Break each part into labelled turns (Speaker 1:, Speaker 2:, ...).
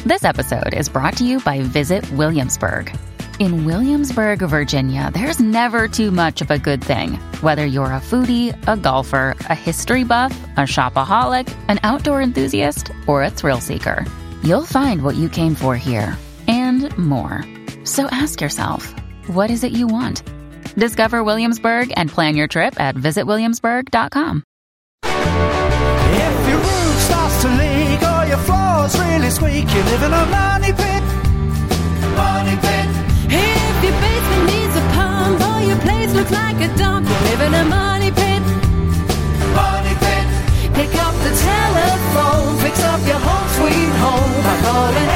Speaker 1: This episode is brought to you by Visit Williamsburg. In Williamsburg, Virginia, there's never too much of a good thing. Whether you're a foodie, a golfer, a history buff, a shopaholic, an outdoor enthusiast, or a thrill seeker, you'll find what you came for here and more. So ask yourself, what is it you want? Discover Williamsburg and plan your trip at visitwilliamsburg.com.
Speaker 2: If your roof starts to leak or your floor's really squeak, you live in a money pit. Money pit.
Speaker 3: If your basement needs a pump or your place looks like a dump, you live in a money pit.
Speaker 2: Money pit.
Speaker 3: Pick up the telephone, fix up your home sweet home by calling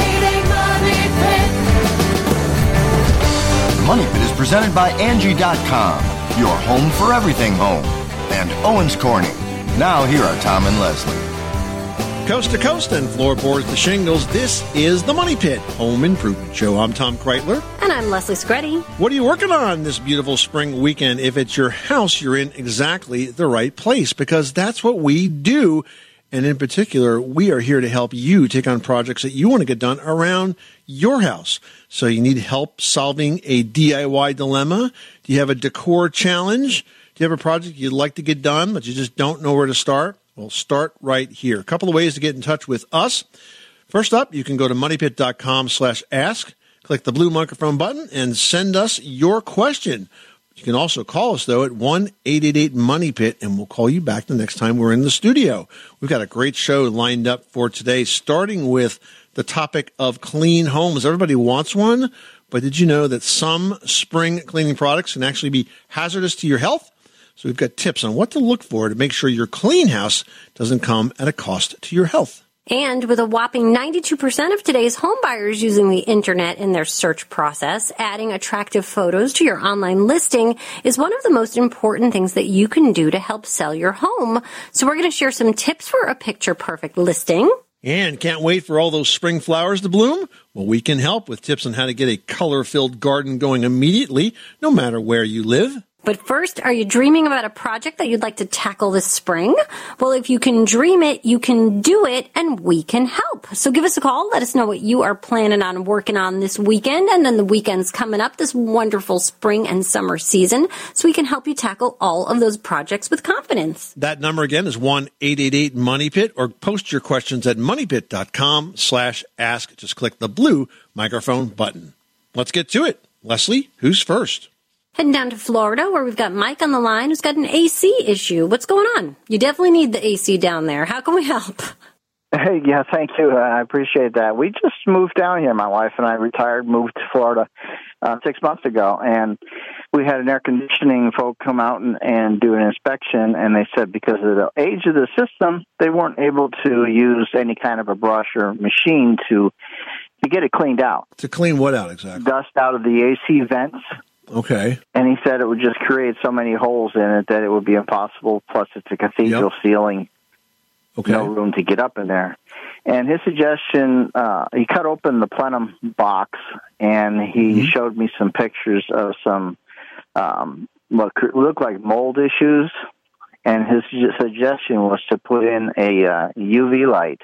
Speaker 3: 888 Money Pit.
Speaker 4: Money Pit is presented by Angie.com, your home for everything home, and Owens Corning. Now here are Tom and Leslie.
Speaker 5: Coast to coast and floorboards to shingles, this is the Money Pit Home Improvement Show. I'm Tom Kreitler.
Speaker 6: And I'm Leslie Screddy.
Speaker 5: What are you working on this beautiful spring weekend? If it's your house, you're in exactly the right place, because that's what we do. And in particular, we are here to help you take on projects that you want to get done around your house. So you need help solving a DIY dilemma? Do you have a decor challenge? Do you have a project you'd like to get done, but you just don't know where to start? Well, start right here. A couple of ways to get in touch with us. First up, you can go to moneypit.com/ask, click the blue microphone button, and send us your question. You can also call us, though, at 1-888-MONEY-PIT, and we'll call you back the next time we're in the studio. We've got a great show lined up for today, starting with the topic of clean homes. Everybody wants one, but did you know that some spring cleaning products can actually be hazardous to your health? So we've got tips on what to look for to make sure your clean house doesn't come at a cost to your health.
Speaker 6: And with a whopping 92% of today's home buyers using the internet in their search process, adding attractive photos to your online listing is one of the most important things that you can do to help sell your home. So we're going to share some tips for a picture-perfect listing.
Speaker 5: And can't wait for all those spring flowers to bloom? Well, we can help with tips on how to get a color-filled garden going immediately, no matter where you live.
Speaker 6: But first, are you dreaming about a project that you'd like to tackle this spring? Well, if you can dream it, you can do it, and we can help. So give us a call. Let us know what you are planning on working on this weekend, and then the weekend's coming up, this wonderful spring and summer season, so we can help you tackle all of those projects with confidence.
Speaker 5: That number again is 1-888-MONEY-PIT, or post your questions at moneypit.com/ask. Just click the blue microphone button. Let's get to it. Leslie, who's first?
Speaker 6: Heading down to Florida, where we've got Mike on the line who's got an AC issue. What's going on? You definitely need the AC down there. How can we help?
Speaker 7: Hey, yeah, thank you. I appreciate that. We just moved down here. My wife and I retired, moved to Florida 6 months ago, and we had an air conditioning folk come out and do an inspection, and they said because of the age of the system, they weren't able to use any kind of a brush or machine to get it cleaned out.
Speaker 5: To clean what out exactly?
Speaker 7: Dust out of the AC vents.
Speaker 5: Okay.
Speaker 7: And he said it would just create so many holes in it that it would be impossible. Plus, it's a cathedral ceiling.
Speaker 5: Okay.
Speaker 7: No room to get up in there. And his suggestion, he cut open the plenum box, and he showed me some pictures of some what looked like mold issues. And his suggestion was to put in a UV light.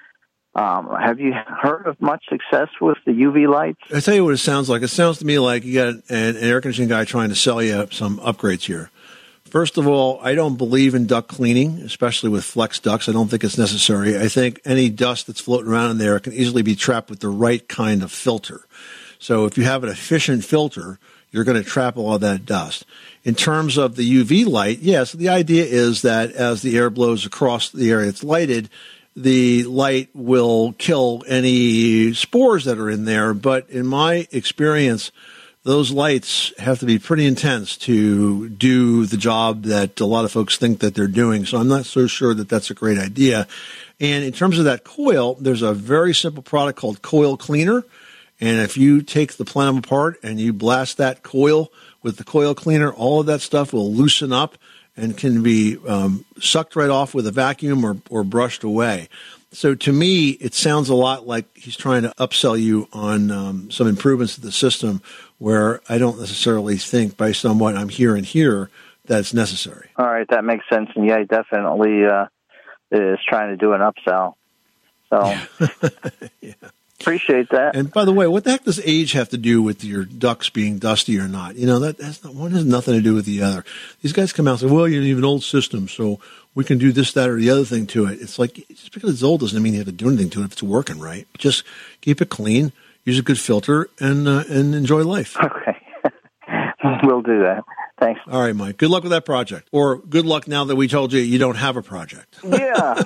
Speaker 7: Have you heard of much success with the UV lights?
Speaker 5: I tell you what it sounds like. It sounds to me like you got an air conditioning guy trying to sell you some upgrades here. First of all, I don't believe in duct cleaning, especially with flex ducts. I don't think it's necessary. I think any dust that's floating around in there can easily be trapped with the right kind of filter. So if you have an efficient filter, you're going to trap all of that dust. In terms of the UV light, yes, the idea is that as the air blows across the area it's lighted, the light will kill any spores that are in there. But in my experience, those lights have to be pretty intense to do the job that a lot of folks think that they're doing. So I'm not so sure that that's a great idea. And in terms of that coil, there's a very simple product called Coil Cleaner. And if you take the plenum apart and you blast that coil with the coil cleaner, all of that stuff will loosen up and can be sucked right off with a vacuum or brushed away. So to me, it sounds a lot like he's trying to upsell you on some improvements to the system where I don't necessarily think, based on what I'm hearing here, that it's necessary.
Speaker 7: All right, that makes sense. And yeah, he definitely is trying to do an upsell. So appreciate that.
Speaker 5: And by the way, what the heck does age have to do with your ducts being dusty or not? You know, one has nothing to do with the other. These guys come out and say, well, you have an old system, so we can do this, that, or the other thing to it. It's like, just because it's old doesn't mean you have to do anything to it if it's working right. Just keep it clean, use a good filter, and enjoy life.
Speaker 7: Okay. We'll do that. Thanks.
Speaker 5: All right, Mike. Good luck with that project. Or good luck now that we told you don't have a project.
Speaker 7: Yeah.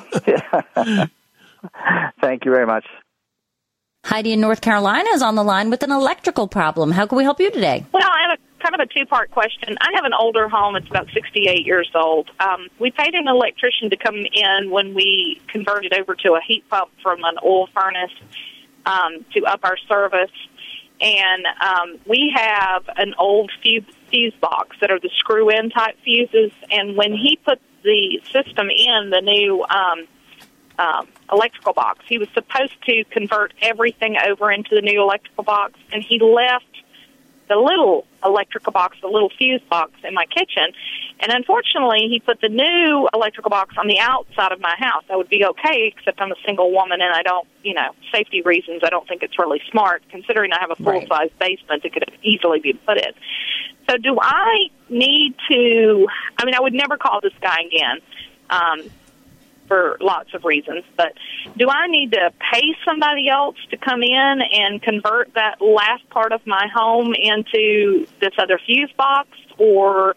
Speaker 7: Thank you very much.
Speaker 8: Heidi in North Carolina is on the line with an electrical problem. How can we help you today?
Speaker 9: Well, I have kind of a two-part question. I have an older home. It's about 68 years old. We paid an electrician to come in when we converted over to a heat pump from an oil furnace to up our service. And we have an old fuse box that are the screw-in type fuses. And when he put the system in, the new electrical box, he was supposed to convert everything over into the new electrical box, and he left the little electrical box, the little fuse box in my kitchen. And unfortunately, he put the new electrical box on the outside of my house. I would be okay, except I'm a single woman and I don't, safety reasons, I don't think it's really smart, considering I have a full-size basement that could easily be put in. So do I need to, I would never call this guy again, for lots of reasons, but do I need to pay somebody else to come in and convert that last part of my home into this other fuse box? Or,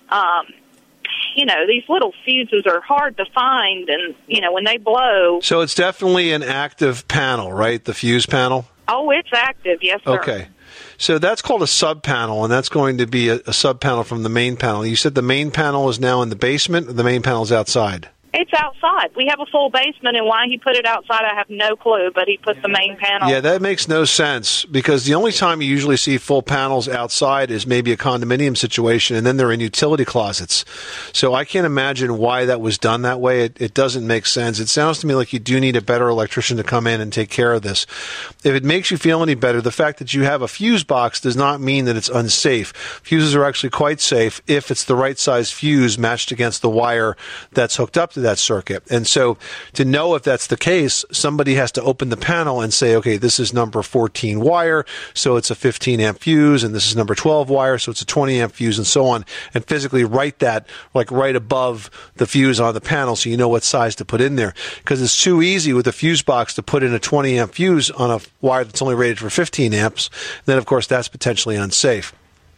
Speaker 9: these little fuses are hard to find, and, when they blow.
Speaker 10: So it's definitely an active panel, right? The fuse panel?
Speaker 9: Oh, it's active, yes, sir.
Speaker 10: Okay. So that's called a sub-panel, and that's going to be a sub-panel from the main panel. You said the main panel is now in the basement, or the main panel is outside?
Speaker 9: It's outside. We have a full basement, and why he put it outside, I have no clue, but he put the main panel.
Speaker 10: Yeah, that makes no sense, because the only time you usually see full panels outside is maybe a condominium situation, and then they're in utility closets. So I can't imagine why that was done that way. It doesn't make sense. It sounds to me like you do need a better electrician to come in and take care of this. If it makes you feel any better, the fact that you have a fuse box does not mean that it's unsafe. Fuses are actually quite safe if it's the right size fuse matched against the wire that's hooked up to that circuit. And so to know if that's the case, somebody has to open the panel and say, okay, this is number 14 wire, so it's a 15 amp fuse, and this is number 12 wire, so it's a 20 amp fuse, and so on, and physically write that like right above the fuse on the panel so you know what size to put in there. Because it's too easy with a fuse box to put in a 20 amp fuse on a wire that's only rated for 15 amps. Then, of course, that's potentially unsafe.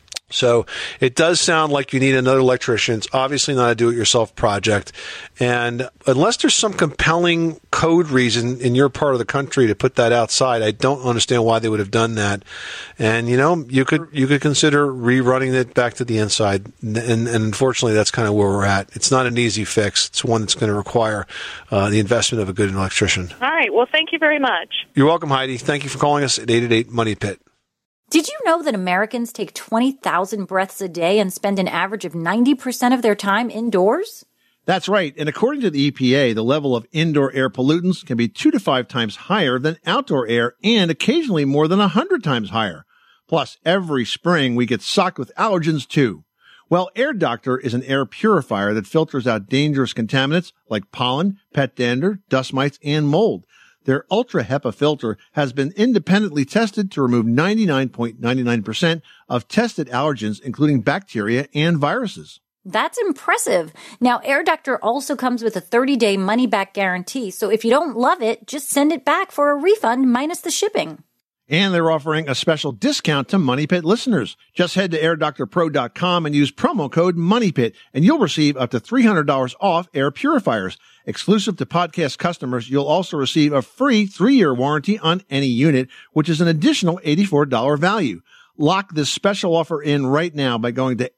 Speaker 10: So it does sound like you need another electrician. It's obviously not a do-it-yourself project. And unless there's some compelling code reason in your part of the country to put that outside, I don't understand why they would have done that. And, you could consider rerunning it back to the inside. And unfortunately, that's kind of where we're at. It's not an easy fix. It's one that's going to require the investment of a good electrician.
Speaker 9: All right. Well, thank you very much.
Speaker 10: You're welcome, Heidi. Thank you for calling us at 888-MONEY-PIT.
Speaker 8: Did you know that Americans take 20,000 breaths a day and spend an average of 90% of their time indoors?
Speaker 5: That's right. And according to the EPA, the level of indoor air pollutants can be 2 to 5 times higher than outdoor air and occasionally more than 100 times higher. Plus, every spring we get socked with allergens too. Well, Air Doctor is an air purifier that filters out dangerous contaminants like pollen, pet dander, dust mites, and mold. Their Ultra HEPA filter has been independently tested to remove 99.99% of tested allergens, including bacteria and viruses.
Speaker 8: That's impressive. Now, Air Doctor also comes with a 30-day money-back guarantee, so if you don't love it, just send it back for a refund minus the shipping.
Speaker 5: And they're offering a special discount to Money Pit listeners. Just head to airdoctorpro.com and use promo code MONEYPIT, and you'll receive up to $300 off air purifiers. Exclusive to podcast customers, you'll also receive a free 3-year warranty on any unit, which is an additional $84 value. Lock this special offer in right now by going to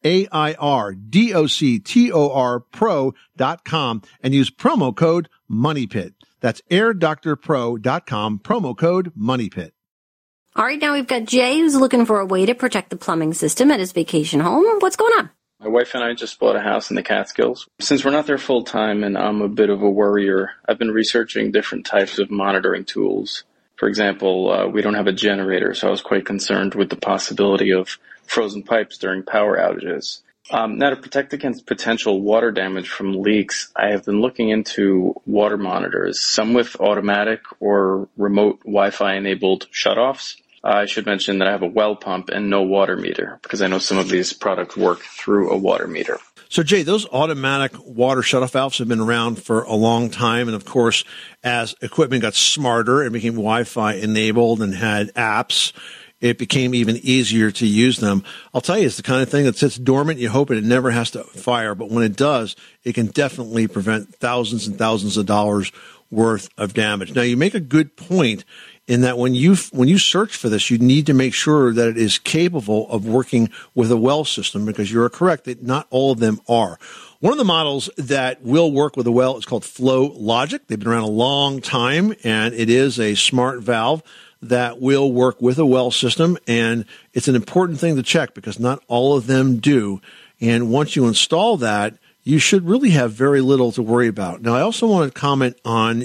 Speaker 5: airdoctorpro.com and use promo code MONEYPIT. That's airdoctorpro.com, promo code MONEYPIT.
Speaker 6: All right, now we've got Jay, who's looking for a way to protect the plumbing system at his vacation home. What's going on?
Speaker 11: My wife and I just bought a house in the Catskills. Since we're not there full time and I'm a bit of a worrier, I've been researching different types of monitoring tools. For example, we don't have a generator, so I was quite concerned with the possibility of frozen pipes during power outages. Now, to protect against potential water damage from leaks, I have been looking into water monitors, some with automatic or remote Wi-Fi enabled shutoffs. I should mention that I have a well pump and no water meter, because I know some of these products work through a water meter.
Speaker 5: So, Jay, those automatic water shutoff valves have been around for a long time. And, of course, as equipment got smarter and became Wi-Fi enabled and had apps, it became even easier to use them. I'll tell you, it's the kind of thing that sits dormant. You hope it never has to fire. But when it does, it can definitely prevent thousands and thousands of dollars worth of damage. Now, you make a good point in that when you search for this, you need to make sure that it is capable of working with a well system, because you're correct that not all of them are. One of the models that will work with a well is called Flow Logic. They've been around a long time, and it is a smart valve that will work with a well system, and it's an important thing to check because not all of them do. And once you install that, you should really have very little to worry about. Now, I also want to comment on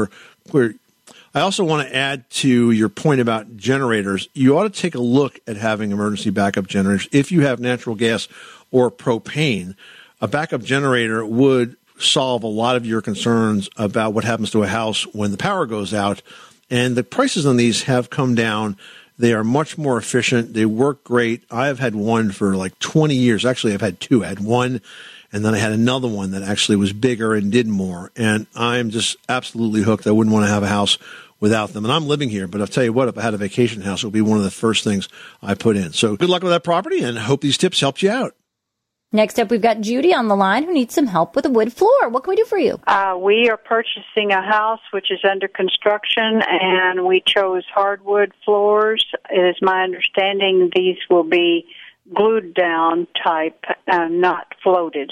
Speaker 5: I also want to add to your point about generators. You ought to take a look at having emergency backup generators. If you have natural gas or propane, a backup generator would solve a lot of your concerns about what happens to a house when the power goes out. And the prices on these have come down. They are much more efficient. They work great. I have had one for like 20 years. Actually, I've had two. I had one, and then I had another one that actually was bigger and did more. And I'm just absolutely hooked. I wouldn't want to have a house without them. And I'm living here, but I'll tell you what, if I had a vacation house, it would be one of the first things I put in. So good luck with that property, and I hope these tips helped you out.
Speaker 8: Next up, we've got Judy on the line who needs some help with a wood floor. What can we do for you?
Speaker 12: We are purchasing a house which is under construction, and we chose hardwood floors. It is my understanding these will be glued down type, not floated.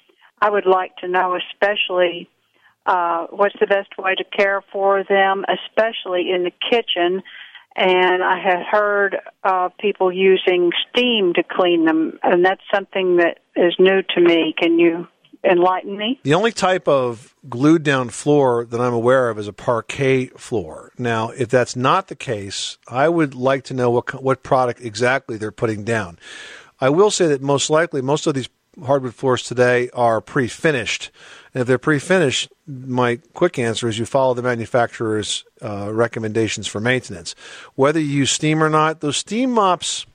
Speaker 12: I would like to know especially what's the best way to care for them, especially in the kitchen. And I had heard people using steam to clean them, and that's something that is new to me. Can you enlighten me?
Speaker 10: The only type of glued down floor that I'm aware of is a parquet floor. Now, if that's not the case, I would like to know what product exactly they're putting down. I will say that most likely most of these hardwood floors today are pre-finished. And if they're pre-finished, my quick answer is you follow the manufacturer's recommendations for maintenance. Whether you use steam or not, those steam mops,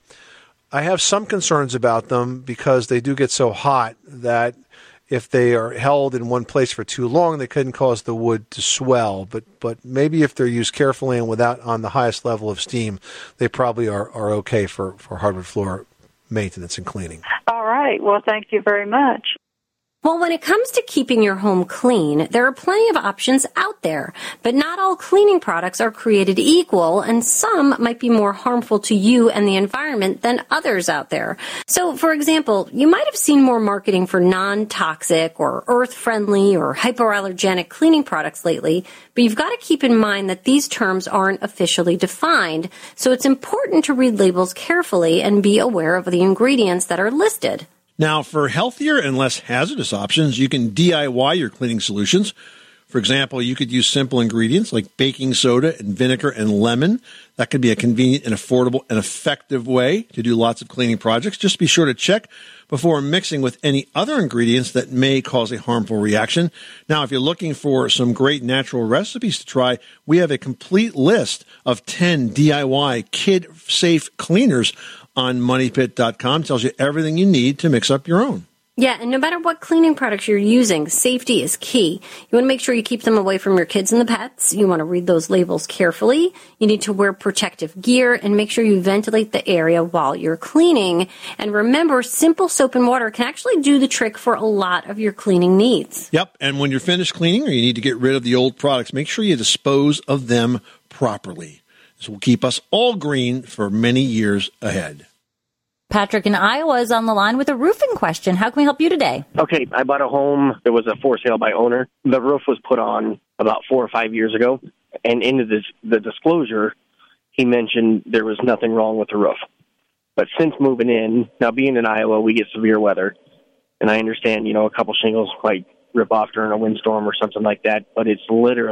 Speaker 10: I have some concerns about them because they do get so hot that if they are held in one place for too long, they couldn't cause the wood to swell. But maybe if they're used carefully and without on the highest level of steam, they probably are okay for hardwood floor maintenance and cleaning.
Speaker 12: All right. Well, thank you very much.
Speaker 6: Well, when it comes to keeping your home clean, there are plenty of options out there, but not all cleaning products are created equal, and some might be more harmful to you and the environment than others out there. So, for example, you might have seen more marketing for non-toxic or earth-friendly or hypoallergenic cleaning products lately, but you've got to keep in mind that these terms aren't officially defined, so it's important to read labels carefully and be aware of the ingredients that are listed.
Speaker 5: Now, for healthier and less hazardous options, you can DIY your cleaning solutions. For example, you could use simple ingredients like baking soda and vinegar and lemon. That could be a convenient and affordable and effective way to do lots of cleaning projects. Just be sure to check before mixing with any other ingredients that may cause a harmful reaction. Now, if you're looking for some great natural recipes to try, we have a complete list of 10 DIY kid-safe cleaners on MoneyPit.com. Tells you everything you need to mix up your own.
Speaker 6: Yeah, and no matter what cleaning products you're using, safety is key. You want to make sure you keep them away from your kids and the pets. You want to read those labels carefully. You need to wear protective gear and make sure you ventilate the area while you're cleaning. And remember, simple soap and water can actually do the trick for a lot of your cleaning needs.
Speaker 5: Yep, and when you're finished cleaning or you need to get rid of the old products, make sure you dispose of them properly. This will keep us all green for many years ahead.
Speaker 8: Patrick in Iowa is on the line with a roofing question. How can we help you today?
Speaker 13: Okay, I bought a home. It was a for sale by owner. The roof was put on about 4 or 5 years ago. And in the disclosure, he mentioned there was nothing wrong with the roof. But since moving in, now being in Iowa, we get severe weather. And I understand, a couple shingles might rip off during a windstorm or something like that. But it's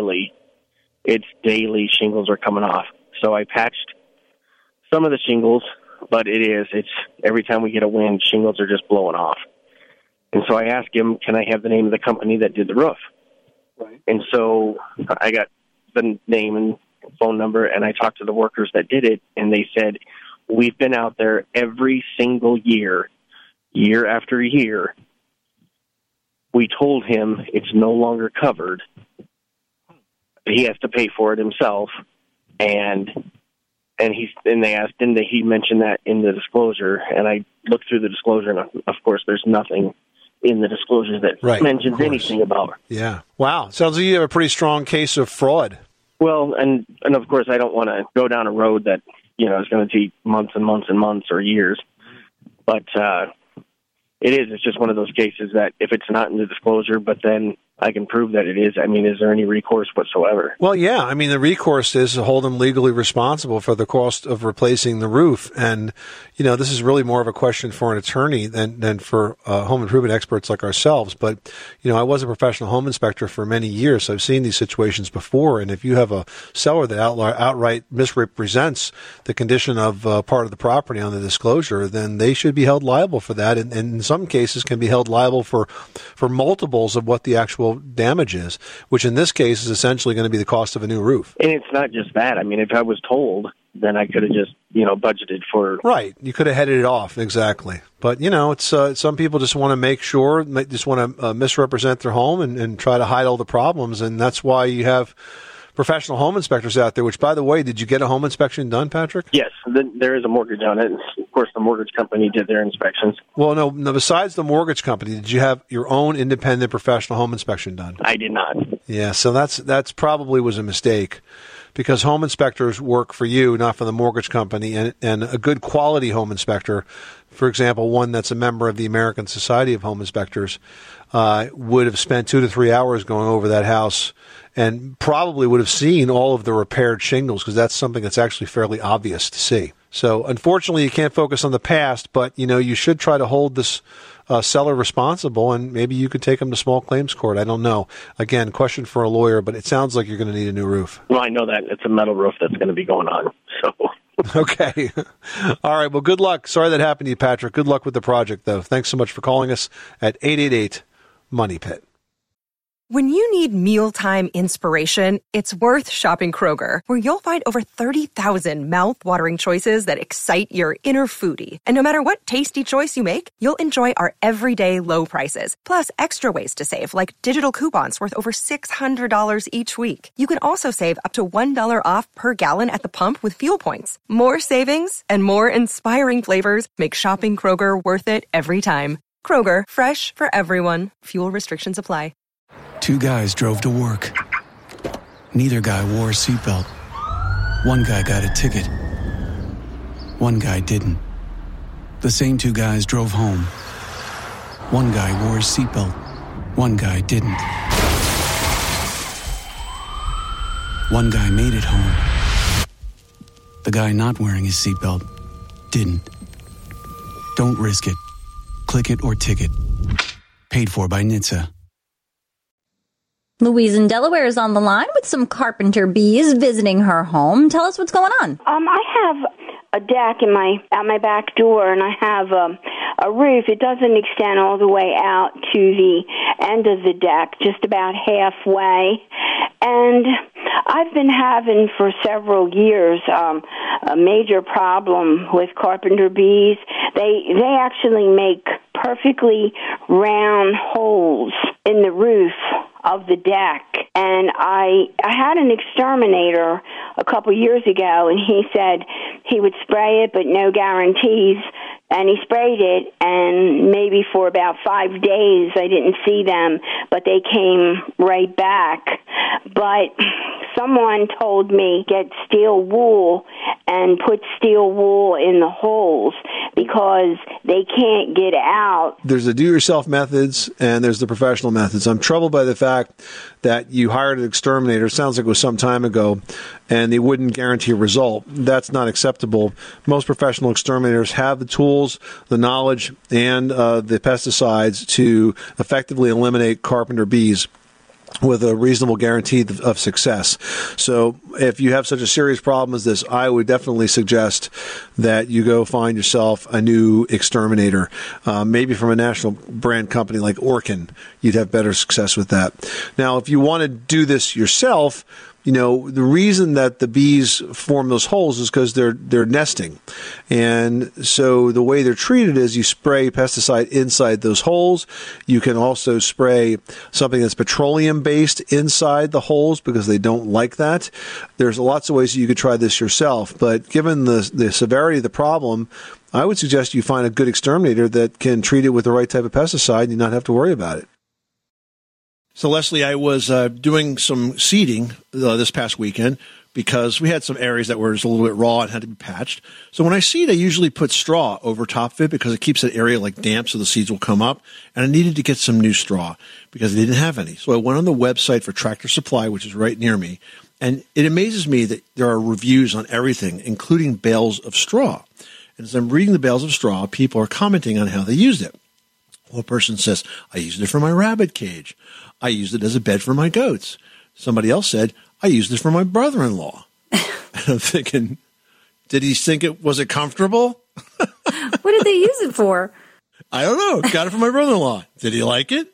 Speaker 13: daily shingles are coming off. So I patched some of the shingles. But it's every time we get a wind, shingles are just blowing off. And so I asked him, can I have the name of the company that did the roof? Right. And so I got the name and phone number, and I talked to the workers that did it, and they said, we've been out there every single year, year after year. We told him it's no longer covered. He has to pay for it himself. And they asked, didn't he mention that in the disclosure? And I looked through the disclosure, and of course there's nothing in the disclosure that mentions anything about her.
Speaker 10: Yeah. Wow. Sounds like you have a pretty strong case of fraud.
Speaker 13: Well, and of course I don't want to go down a road that, is going to take months and months and months or years. But it's just one of those cases that if it's not in the disclosure, but then I can prove that it is. I mean, is there any recourse whatsoever?
Speaker 10: Well, yeah. I mean, the recourse is to hold them legally responsible for the cost of replacing the roof. And, this is really more of a question for an attorney than for home improvement experts like ourselves. But, I was a professional home inspector for many years. So I've seen these situations before. And if you have a seller that outright misrepresents the condition of part of the property on the disclosure, then they should be held liable for that. And in some cases can be held liable for multiples of what the actual damage is, which in this case is essentially going to be the cost of a new roof.
Speaker 13: And it's not just that. I mean, if I was told, then I could have just, budgeted for...
Speaker 10: Right. You could have headed it off. Exactly. But, it's some people just want to make sure, just want to misrepresent their home and try to hide all the problems. And that's why you have professional home inspectors out there, which, by the way, did you get a home inspection done, Patrick?
Speaker 13: Yes. There is a mortgage on it. Of course, the mortgage company did their inspections.
Speaker 10: Well, no, besides the mortgage company, did you have your own independent professional home inspection done?
Speaker 13: I did not.
Speaker 10: Yeah, so that's probably was a mistake, because home inspectors work for you, not for the mortgage company, and a good quality home inspector, for example, one that's a member of the American Society of Home Inspectors, would have spent 2 to 3 hours going over that house and probably would have seen all of the repaired shingles, because that's something that's actually fairly obvious to see. So unfortunately, you can't focus on the past, but, you should try to hold this seller responsible, and maybe you could take them to small claims court. I don't know. Again, question for a lawyer, but it sounds like you're going to need a new roof.
Speaker 13: Well, I know that. It's a metal roof that's going to be going on, so...
Speaker 10: Okay. All right. Well, good luck. Sorry that happened to you, Patrick. Good luck with the project, though. Thanks so much for calling us at 888-MONEY-PIT.
Speaker 14: When you need mealtime inspiration, it's worth shopping Kroger, where you'll find over 30,000 mouth-watering choices that excite your inner foodie. And no matter what tasty choice you make, you'll enjoy our everyday low prices, plus extra ways to save, like digital coupons worth over $600 each week. You can also save up to $1 off per gallon at the pump with fuel points. More savings and more inspiring flavors make shopping Kroger worth it every time. Kroger, fresh for everyone. Fuel restrictions apply.
Speaker 15: 2 guys drove to work. Neither guy wore a seatbelt. One guy got a ticket. One guy didn't. The same 2 guys drove home. One guy wore a seatbelt. One guy didn't. One guy made it home. The guy not wearing his seatbelt didn't. Don't risk it. Click it or ticket. Paid for by NHTSA.
Speaker 8: Louise in Delaware is on the line with some carpenter bees visiting her home. Tell us what's going on.
Speaker 16: I have a deck at my back door, and I have a roof. It doesn't extend all the way out to the end of the deck, just about halfway. And I've been having for several years a major problem with carpenter bees. They actually make perfectly round holes in the roof of the deck. And I had an exterminator a couple years ago, and he said he would spray it, but no guarantees. And he sprayed it, and maybe for about 5 days I didn't see them, but they came right back. But someone told me get steel wool and put steel wool in the holes because they can't get out.
Speaker 5: There's the do-yourself methods and there's the professional methods. I'm troubled by the fact that you hired an exterminator, it sounds like it was some time ago, and they wouldn't guarantee a result. That's not acceptable. Most professional exterminators have the tools, the knowledge, and the pesticides to effectively eliminate carpenter bees.
Speaker 10: with a reasonable guarantee of success. So if you have such a serious problem as this, I would definitely suggest that you go find yourself a new exterminator, maybe from a national brand company like Orkin. You'd have better success with that. Now, if you want to do this yourself, the reason that the bees form those holes is because they're nesting. And so the way they're treated is you spray pesticide inside those holes. You can also spray something that's petroleum-based inside the holes because they don't like that. There's lots of ways you could try this yourself. But given the severity of the problem, I would suggest you find a good exterminator that can treat it with the right type of pesticide and you not have to worry about it.
Speaker 5: So, Leslie, I was doing some seeding this past weekend because we had some areas that were just a little bit raw and had to be patched. So when I seed, I usually put straw over top of it because it keeps that area like damp so the seeds will come up. And I needed to get some new straw because they didn't have any. So I went on the website for Tractor Supply, which is right near me. And it amazes me that there are reviews on everything, including bales of straw. And as I'm reading the bales of straw, people are commenting on how they used it. One person says, I used it for my rabbit cage. I used it as a bed for my goats. Somebody else said, I used it for my brother-in-law. And I'm thinking, was it comfortable?
Speaker 6: What did they use it for?
Speaker 5: I don't know. Got it for my brother-in-law. Did he like it?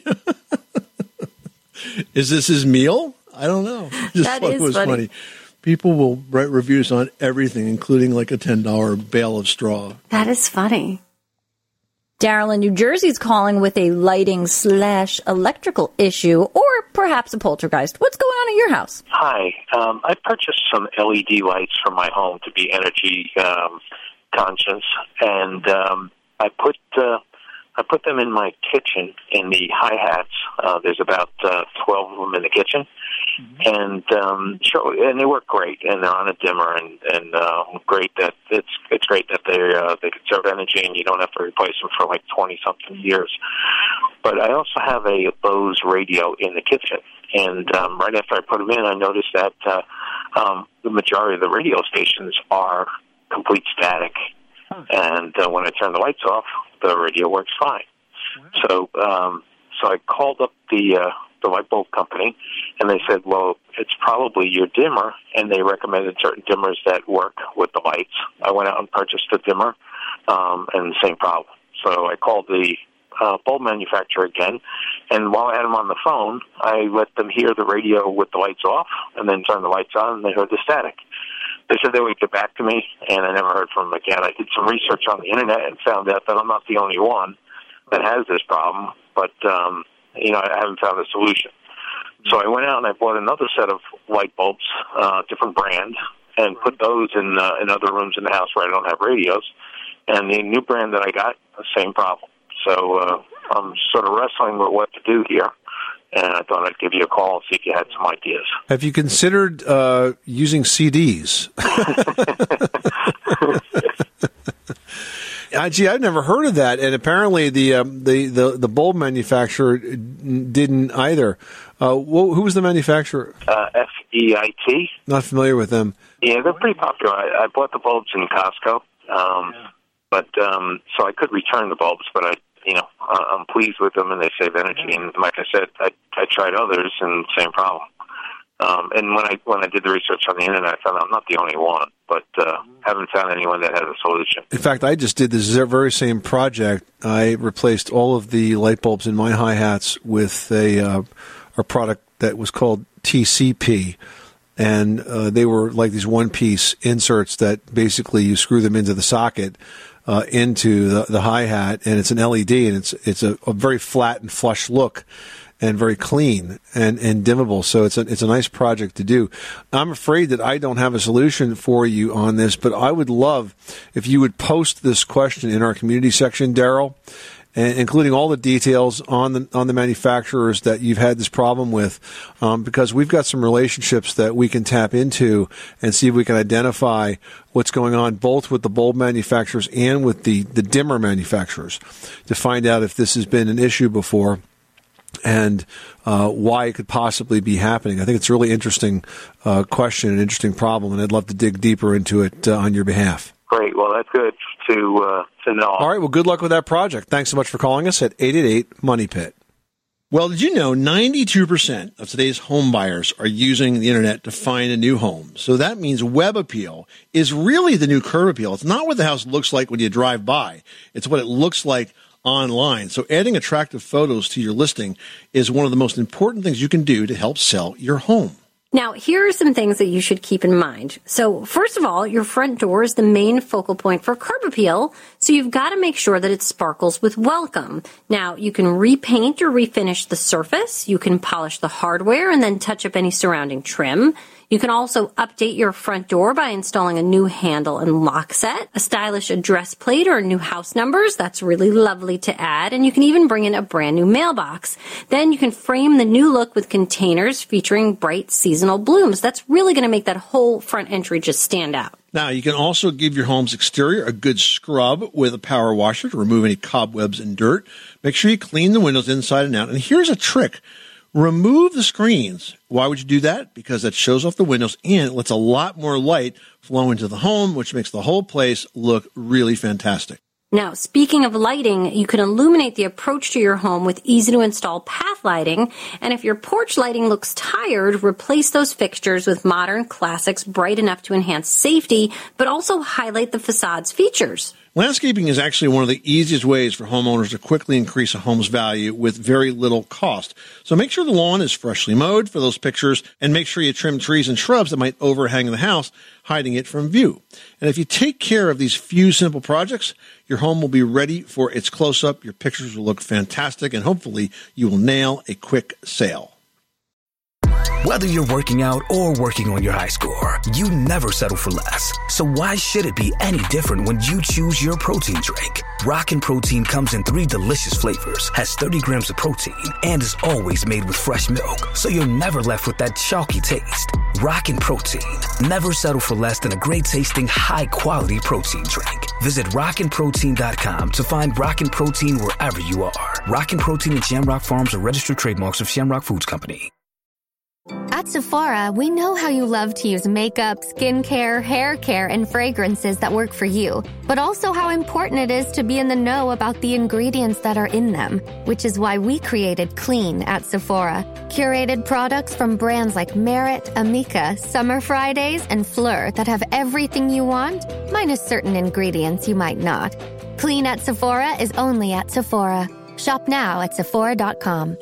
Speaker 5: Is this his meal? I don't know.
Speaker 6: That is funny.
Speaker 5: People will write reviews on everything, including like a $10 bale of straw.
Speaker 6: That is funny.
Speaker 8: Daryl in New Jersey is calling with a lighting/electrical issue or perhaps a poltergeist. What's going on at your house?
Speaker 17: Hi. I purchased some LED lights for my home to be energy conscious, and I put them in my kitchen in the hi-hats. There's about 12 of them in the kitchen. And they work great, and they're on a dimmer, and great that it's great that they conserve energy, and you don't have to replace them for like 20-something years. But I also have a Bose radio in the kitchen, and right after I put them in, I noticed that the majority of the radio stations are complete static, and when I turn the lights off, the radio works fine. So I called up the light bulb company, and they said, well, it's probably your dimmer, and they recommended certain dimmers that work with the lights. I went out and purchased a dimmer, and the same problem. So I called the bulb manufacturer again, and while I had them on the phone, I let them hear the radio with the lights off, and then turned the lights on, and they heard the static. They said they would get back to me, and I never heard from them again. I did some research on the Internet and found out that I'm not the only one that has this problem, but I haven't found a solution. So I went out and I bought another set of light bulbs, different brand, and put those in other rooms in the house where I don't have radios. And the new brand that I got, the same problem. So I'm sort of wrestling with what to do here. And I thought I'd give you a call and see if you had some ideas.
Speaker 10: Have you considered using CDs? Gee, I've never heard of that, and apparently the bulb manufacturer didn't either. Who was the manufacturer?
Speaker 17: FEIT.
Speaker 10: Not familiar with them.
Speaker 17: Yeah, they're pretty popular. I bought the bulbs in Costco, but so I could return the bulbs, but I'm pleased with them, and they save energy. And like I said, I tried others, and same problem. And when I did the research on the Internet, I found I'm not the only one, but haven't found anyone that has a solution.
Speaker 10: In fact, I just did this very same project. I replaced all of the light bulbs in my hi-hats with a product that was called TCP, and they were like these one-piece inserts that basically you screw them into the socket into the hi-hat, and it's an LED, and it's a very flat and flush look. And very clean and dimmable, so it's a nice project to do. I'm afraid that I don't have a solution for you on this, but I would love if you would post this question in our community section, Daryl, including all the details on the manufacturers that you've had this problem with, because we've got some relationships that we can tap into and see if we can identify what's going on both with the bulb manufacturers and with the dimmer manufacturers to find out if this has been an issue before. And why it could possibly be happening. I think it's a really interesting question, an interesting problem, and I'd love to dig deeper into it on your behalf.
Speaker 17: Great. Well, that's good to know.
Speaker 10: All right. Well, good luck with that project. Thanks so much for calling us at 888-MONEY-PIT.
Speaker 5: Well, did you know 92% of today's home buyers are using the internet to find a new home? So that means web appeal is really the new curb appeal. It's not what the house looks like when you drive by. It's what it looks like online. So adding attractive photos to your listing is one of the most important things you can do to help sell your home.
Speaker 6: Now, here are some things that you should keep in mind. So, first of all, your front door is the main focal point for curb appeal, so you've got to make sure that it sparkles with welcome. Now, you can repaint or refinish the surface, you can polish the hardware and then touch up any surrounding trim. You can also update your front door by installing a new handle and lock set, a stylish address plate or new house numbers. That's really lovely to add. And you can even bring in a brand new mailbox. Then you can frame the new look with containers featuring bright seasonal blooms. That's really going to make that whole front entry just stand out.
Speaker 5: Now, you can also give your home's exterior a good scrub with a power washer to remove any cobwebs and dirt. Make sure you clean the windows inside and out. And here's a trick. Remove the screens. Why would you do that? Because that shows off the windows and it lets a lot more light flow into the home, which makes the whole place look really fantastic.
Speaker 6: Now, speaking of lighting, you can illuminate the approach to your home with easy-to-install path lighting. And if your porch lighting looks tired, replace those fixtures with modern classics bright enough to enhance safety, but also highlight the facade's features.
Speaker 5: Landscaping is actually one of the easiest ways for homeowners to quickly increase a home's value with very little cost. So make sure the lawn is freshly mowed for those pictures and make sure you trim trees and shrubs that might overhang the house, hiding it from view. And if you take care of these few simple projects, your home will be ready for its close-up, your pictures will look fantastic, and hopefully you will nail a quick sale.
Speaker 18: Whether you're working out or working on your high score, you never settle for less. So why should it be any different when you choose your protein drink? Rockin' Protein comes in 3 delicious flavors, has 30 grams of protein, and is always made with fresh milk, so you're never left with that chalky taste. Rockin' Protein. Never settle for less than a great-tasting, high-quality protein drink. Visit rockinprotein.com to find Rockin' Protein wherever you are. Rockin' Protein and Shamrock Farms are registered trademarks of Shamrock Foods Company.
Speaker 19: At Sephora, we know how you love to use makeup, skincare, hair care, and fragrances that work for you, but also how important it is to be in the know about the ingredients that are in them, which is why we created Clean at Sephora. Curated products from brands like Merit, Amika, Summer Fridays, and Fleur that have everything you want, minus certain ingredients you might not. Clean at Sephora is only at Sephora. Shop now at Sephora.com.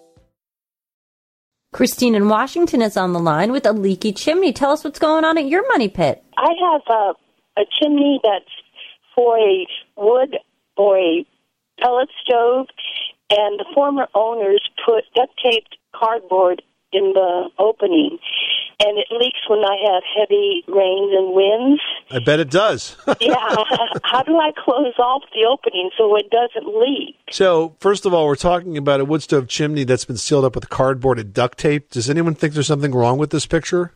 Speaker 8: Christine in Washington is on the line with a leaky chimney. Tell us what's going on at your money pit.
Speaker 20: I have a chimney that's for a wood or a pellet stove, and the former owners put duct-taped cardboard in the opening, and it leaks when I have heavy rains and winds.
Speaker 10: I bet it does.
Speaker 20: Yeah. How do I close off the opening so it doesn't leak?
Speaker 10: So, first of all, we're talking about a wood stove chimney that's been sealed up with cardboard and duct tape. Does anyone think there's something wrong with this picture?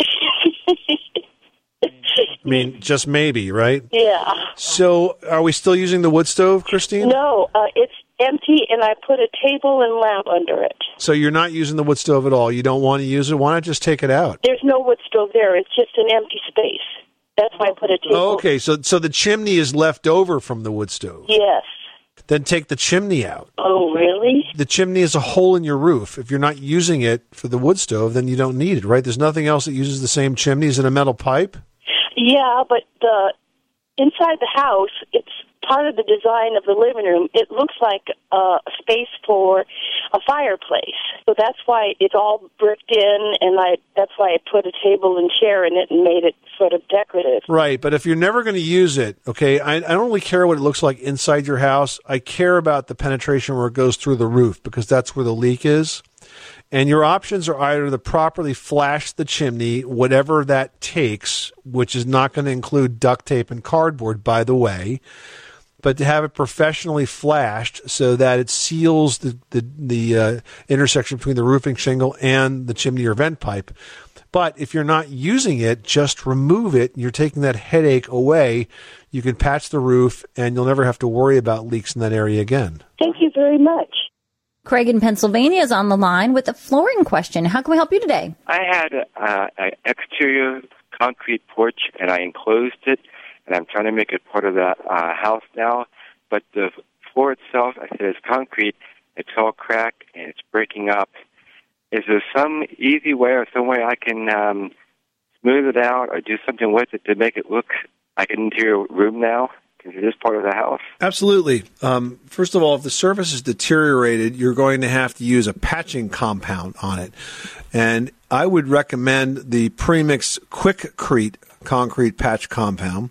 Speaker 10: I mean, just maybe, right?
Speaker 20: Yeah.
Speaker 10: So, are we still using the wood stove, Christine?
Speaker 20: No, it's empty, and I put a table and lamp under it.
Speaker 10: So you're not using the wood stove at all? You don't want to use it? Why not just take it out?
Speaker 20: There's no wood stove there. It's just an empty space. That's why I put a table.
Speaker 10: Oh, okay, so the chimney is left over from the wood stove.
Speaker 20: Yes.
Speaker 10: Then take the chimney out.
Speaker 20: Oh, really?
Speaker 10: The chimney is a hole in your roof. If you're not using it for the wood stove, then you don't need it, right? There's nothing else that uses the same chimney. Is it a metal pipe?
Speaker 20: Yeah, but inside the house, it's part of the design of the living room. It looks like a space for a fireplace. So that's why it's all bricked in, and that's why I put a table and chair in it and made it sort of decorative.
Speaker 10: Right, but if you're never going to use it, okay, I don't really care what it looks like inside your house. I care about the penetration where it goes through the roof, because that's where the leak is. And your options are either to properly flash the chimney, whatever that takes, which is not going to include duct tape and cardboard, by the way, but to have it professionally flashed so that it seals the intersection between the roofing shingle and the chimney or vent pipe. But if you're not using it, just remove it. You're taking that headache away. You can patch the roof, and you'll never have to worry about leaks in that area again.
Speaker 20: Thank you very much.
Speaker 8: Craig in Pennsylvania is on the line with a flooring question. How can we help you today?
Speaker 21: I had an exterior concrete porch, and I enclosed it, and I'm trying to make it part of the house now. But the floor itself, I said, is concrete, it's all cracked and it's breaking up. Is there some easy way or some way I can smooth it out or do something with it to make it look like an interior room now? Because it is part of the house.
Speaker 10: Absolutely. First of all, if the surface is deteriorated, you're going to have to use a patching compound on it. And I would recommend the Premix Quickcrete concrete patch compound.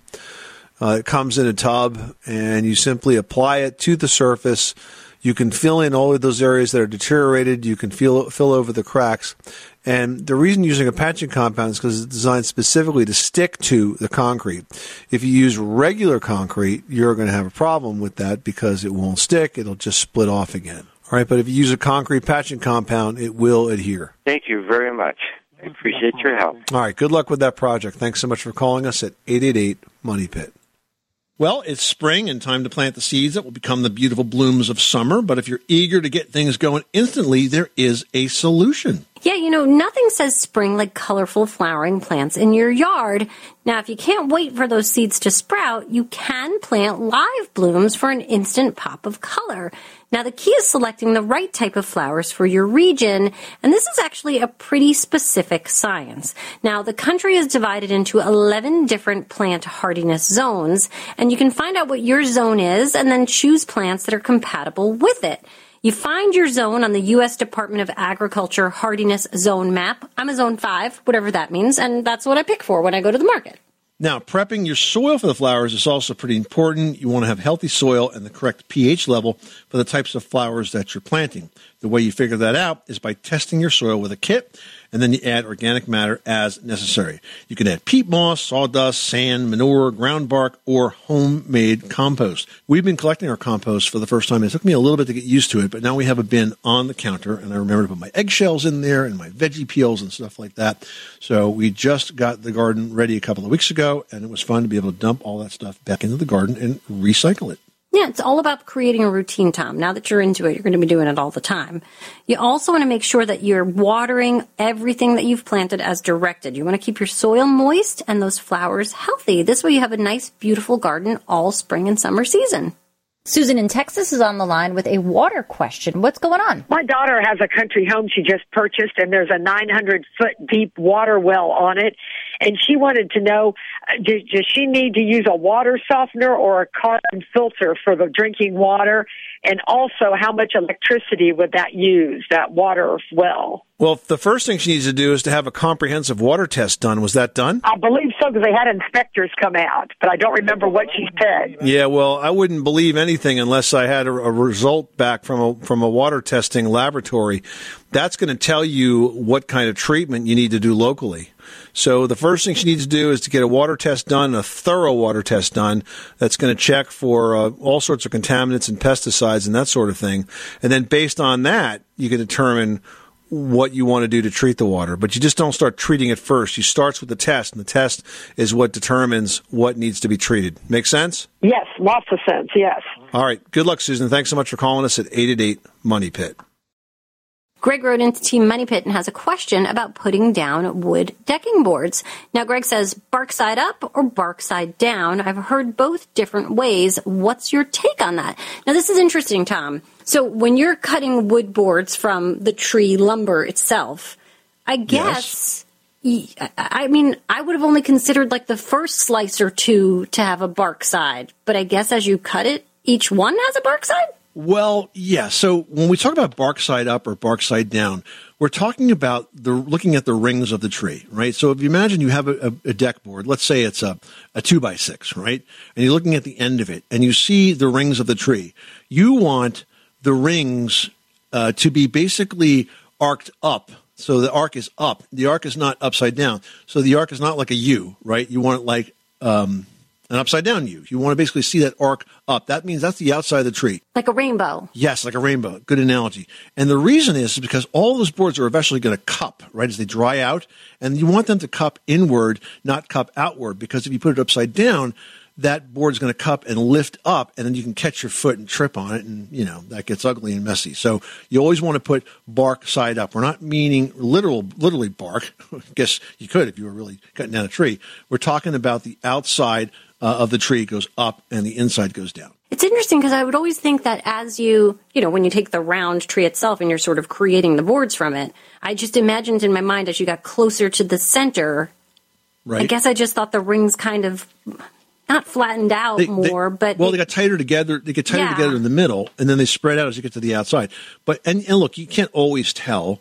Speaker 10: It comes in a tub, and you simply apply it to the surface. You can fill in all of those areas that are deteriorated. You can fill over the cracks. And the reason using a patching compound is because it's designed specifically to stick to the concrete. If you use regular concrete, you're going to have a problem with that because it won't stick. It'll just split off again. All right, but if you use a concrete patching compound, it will adhere.
Speaker 21: Thank you very much. I appreciate your help.
Speaker 10: All right, good luck with that project. Thanks so much for calling us at 888-MONEY-PIT.
Speaker 5: Well, it's spring and time to plant the seeds that will become the beautiful blooms of summer. But if you're eager to get things going instantly, there is a solution.
Speaker 6: Yeah, nothing says spring like colorful flowering plants in your yard. Now, if you can't wait for those seeds to sprout, you can plant live blooms for an instant pop of color. Now, the key is selecting the right type of flowers for your region, and this is actually a pretty specific science. Now, the country is divided into 11 different plant hardiness zones, and you can find out what your zone is and then choose plants that are compatible with it. You find your zone on the U.S. Department of Agriculture Hardiness Zone Map. I'm a Zone 5, whatever that means, and that's what I pick for when I go to the market.
Speaker 5: Now, prepping your soil for the flowers is also pretty important. You want to have healthy soil and the correct pH level for the types of flowers that you're planting. The way you figure that out is by testing your soil with a kit, and then you add organic matter as necessary. You can add peat moss, sawdust, sand, manure, ground bark, or homemade compost. We've been collecting our compost for the first time. It took me a little bit to get used to it, but now we have a bin on the counter, and I remember to put my eggshells in there and my veggie peels and stuff like that. So we just got the garden ready a couple of weeks ago, and it was fun to be able to dump all that stuff back into the garden and recycle it.
Speaker 6: Yeah, it's all about creating a routine, Tom. Now that you're into it, you're going to be doing it all the time. You also want to make sure that you're watering everything that you've planted as directed. You want to keep your soil moist and those flowers healthy. This way you have a nice, beautiful garden all spring and summer season.
Speaker 8: Susan in Texas is on the line with a water question. What's going on?
Speaker 1: My daughter has a country home she just purchased, and there's a 900-foot deep water well on it. And she wanted to know, does she need to use a water softener or a carbon filter for the drinking water? And also, how much electricity would that use, that water well?
Speaker 10: Well, the first thing she needs to do is to have a comprehensive water test done. Was that done?
Speaker 1: I believe so, because they had inspectors come out, but I don't remember what she said.
Speaker 10: Yeah, well, I wouldn't believe anything unless I had a result back from a water testing laboratory. That's going to tell you what kind of treatment you need to do locally. So the first thing she needs to do is to get a water test done, a thorough water test done that's going to check for all sorts of contaminants and pesticides and that sort of thing. And then based on that, you can determine what you want to do to treat the water. But you just don't start treating it first. You start with the test, and the test is what determines what needs to be treated. Make sense?
Speaker 1: Yes, lots of sense, yes.
Speaker 10: All right. Good luck, Susan. Thanks so much for calling us at 888-MONEY-PIT.
Speaker 6: Greg wrote into Team Money Pit and has a question about putting down wood decking boards. Now, Greg says, bark side up or bark side down? I've heard both different ways. What's your take on that? Now, this is interesting, Tom. So when you're cutting wood boards from the tree lumber itself, I guess, yes. I mean, I would have only considered like the first slice or two to have a bark side. But I guess as you cut it, each one has a bark side?
Speaker 5: Well, yeah. So when we talk about bark side up or bark side down, we're talking about looking at the rings of the tree, right? So if you imagine you have a deck board, let's say it's a 2x6, right? And you're looking at the end of it and you see the rings of the tree. You want the rings to be basically arced up. So the arc is up. The arc is not upside down. So the arc is not like a U, right? You want it like an upside down U. You want to basically see that arc up. That means that's the outside of the tree.
Speaker 6: Like a rainbow.
Speaker 5: Yes, like a rainbow. Good analogy. And the reason is because all those boards are eventually going to cup, right, as they dry out. And you want them to cup inward, not cup outward, because if you put it upside down, that board's going to cup and lift up, and then you can catch your foot and trip on it, and, you know, that gets ugly and messy. So you always want to put bark side up. We're not meaning literally bark. I guess you could if you were really cutting down a tree. We're talking about the outside of the tree goes up and the inside goes down.
Speaker 6: It's interesting because I would always think that as when you take the round tree itself and you're sort of creating the boards from it, I just imagined in my mind as you got closer to the center,
Speaker 5: right?
Speaker 6: I guess I just thought the rings kind of not flattened out
Speaker 5: they got tighter together. They get tighter together in the middle, and then they spread out as you get to the outside. But and look, you can't always tell.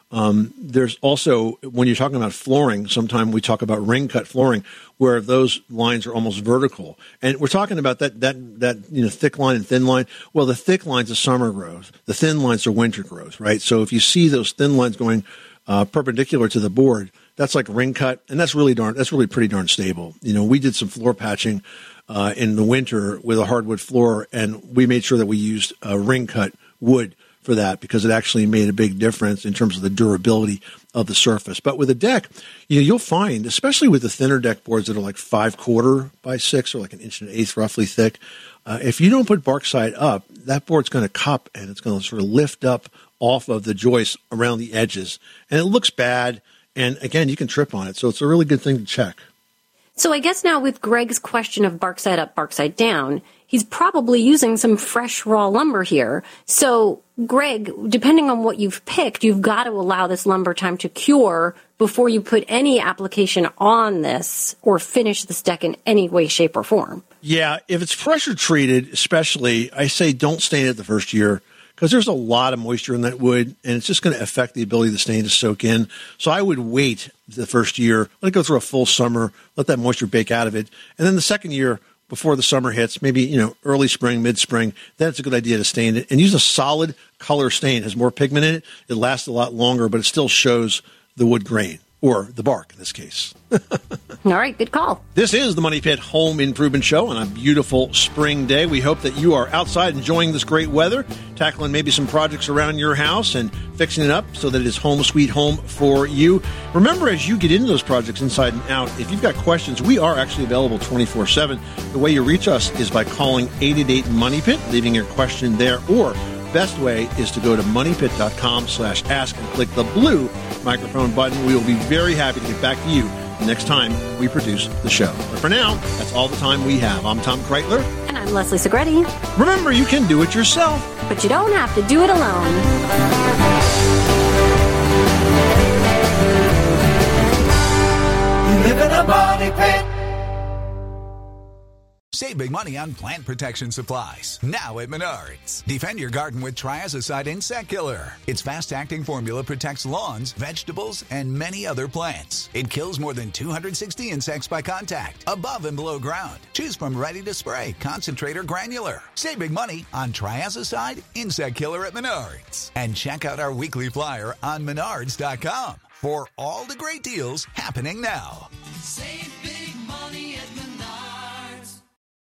Speaker 5: There's also, when you're talking about flooring, sometimes we talk about ring cut flooring where those lines are almost vertical. And we're talking about that thick line and thin line. Well, the thick lines are summer growth. The thin lines are winter growth, right? So if you see those thin lines going perpendicular to the board, that's like ring cut, and that's really pretty darn stable. We did some floor patching in the winter with a hardwood floor, and we made sure that we used ring cut wood for that because it actually made a big difference in terms of the durability of the surface. But with a deck, you'll find, especially with the thinner deck boards that are like 5/4 by 6 or like 1 1/8 inch roughly thick, if you don't put bark side up, that board's going to cup and it's going to sort of lift up off of the joists around the edges. And it looks bad. And again, you can trip on it. So it's a really good thing to check.
Speaker 6: So I guess now with Greg's question of bark side up, bark side down, he's probably using some fresh raw lumber here. So Greg, depending on what you've picked, you've got to allow this lumber time to cure before you put any application on this or finish this deck in any way, shape, or form.
Speaker 5: Yeah, if it's pressure treated, especially, I say don't stain it the first year because there's a lot of moisture in that wood, and it's just going to affect the ability of the stain to soak in. So I would wait the first year, let it go through a full summer, let that moisture bake out of it, and then the second year, before the summer hits, maybe early spring, mid-spring, then it's a good idea to stain it. And use a solid color stain. It has more pigment in it. It lasts a lot longer, but it still shows the wood grain, or the bark in this case.
Speaker 6: All right, good call.
Speaker 5: This is the Money Pit Home Improvement Show on a beautiful spring day. We hope that you are outside enjoying this great weather, tackling maybe some projects around your house and fixing it up so that it is home sweet home for you. Remember, as you get into those projects inside and out, if you've got questions, we are actually available 24/7. The way you reach us is by calling 888-MONEY-PIT, leaving your question there, or best way is to go to moneypit.com/ask and click the blue microphone button. We will be very happy to get back to you next time we produce the show. But for now, that's all the time we have. I'm Tom Kreitler.
Speaker 6: And I'm Leslie Segretti.
Speaker 5: Remember, you can do it yourself,
Speaker 6: but you don't have to do it alone.
Speaker 2: You live in a money pit.
Speaker 22: Save big money on plant protection supplies. Now at Menards. Defend your garden with Triazicide Insect Killer. Its fast-acting formula protects lawns, vegetables, and many other plants. It kills more than 260 insects by contact, above and below ground. Choose from ready to spray, concentrate, or granular. Save big money on Triazicide Insect Killer at Menards. And check out our weekly flyer on Menards.com for all the great deals happening now.
Speaker 2: Save